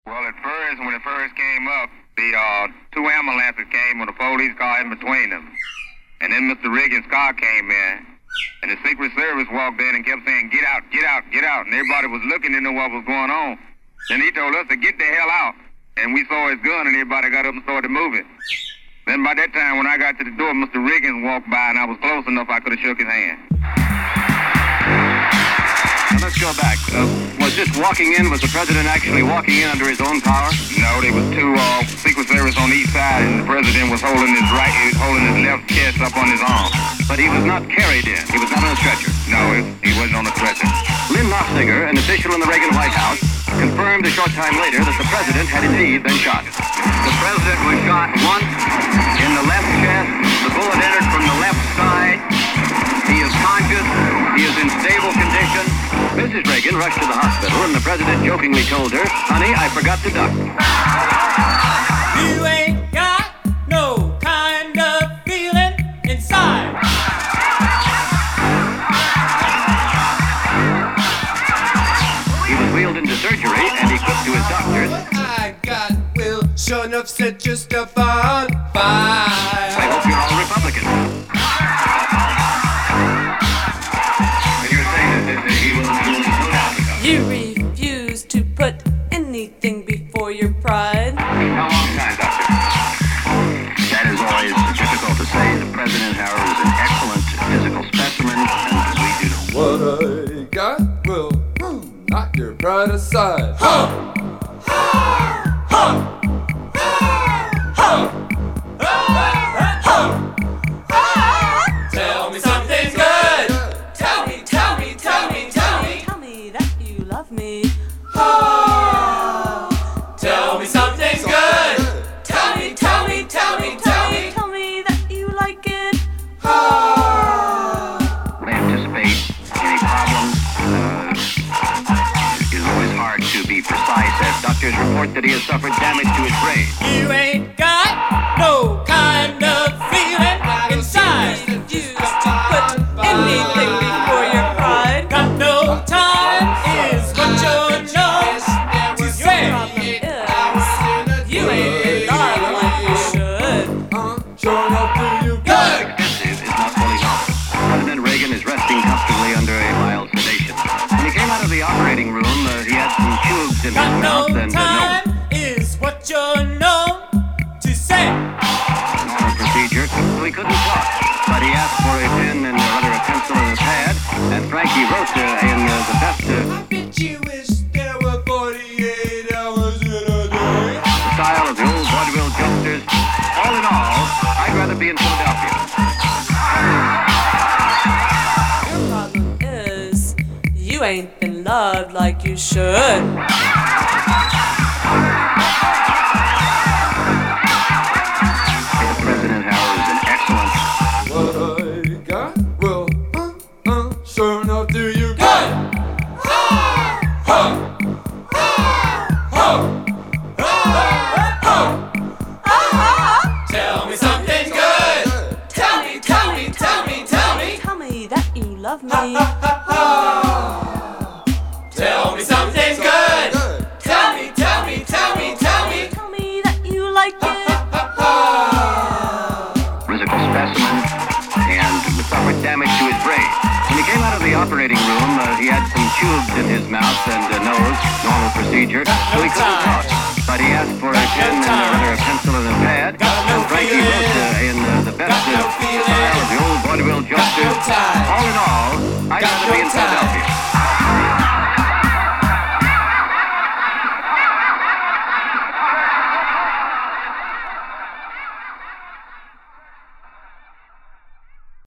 Well, at first, when it first came up, the two ambulances came with a police car in between them. And then Mr. Reagan's car came in, and the Secret Service walked in and kept saying, "Get out, get out, get out." And everybody was looking to know what was going on. Then he told us to get the hell out. And we saw his gun, and everybody got up and started moving. Then by that time, when I got to the door, Mr. Reagan walked by, and I was close enough I could have shook his hand. Now let's go back. Was this walking in, was the president actually walking in under his own power? No, there was two Secret Service on each side, and the president was holding his left chest up on his arm. But he was not carried in. He was not on a stretcher. No, he wasn't on a stretcher. Lynn Nofziger, an official in the Reagan White House, confirmed a short time later that the president had indeed been shot. The president was shot once in the left chest. The bullet entered from the left side. He is conscious. He is in stable condition. Mrs. Reagan rushed to the hospital, and the president jokingly told her, "Honey, I forgot to duck." You ain't got no kind of feeling inside. He was wheeled into surgery and equipped to his doctors. I got will, sure enough, set your stuff on fire. I hope you're all Republicans. And you're saying that he will no doubt become. You refuse to put anything before your pride. How long time, Doctor? That is always difficult to say. The president, however, is an excellent physical specimen, and we do know. What I got will knock your pride aside. Huh! Tell me something's good. Tell me, tell me, tell me, tell me. Tell me that you love me. Tell me something's good. Tell me, tell me, tell me, tell me. Tell me that you like it. They anticipate any problems. It is always hard to be precise, as doctors report that he has suffered damage to his brain. You ain't got no kind of feeling inside. Refuse to put anything before your pride. Got no time is what you know to say. You ain't been loved like you should. Showing up to you Good. Extensive is not fully known. President Reagan is resting comfortably under a mild sedation. When he came out of the operating room, he had some tubes in his Got mouth no and time is what you know to say. normal procedure, so he couldn't talk. But he asked for a pen and rather a pencil and a pad, and Frankie wrote in the best I bet you wish there were 48 hours in a day. style of the old vaudeville jokesters. All in all, I'd rather be in Philadelphia. Your problem is you ain't been loved like you should. The president, however, is an excellent. What I got will sure enough do you Good. Tell me something's good. Tell me, tell me, tell me, tell me. Tell me that you love me. Tell me something's good. Tell me, tell me, tell me, tell me. Tell me that you like it. Physical specimen and suffered damage to his brain. When he came out of the operating room, he had some tubes in his mouth and nose, normal procedure, so he couldn't talk. But he asked for a pen and rather a pencil and a pad, and Frankie wrote in the best style of the old vaudeville jokesters. All in all, I'd rather be in Philadelphia.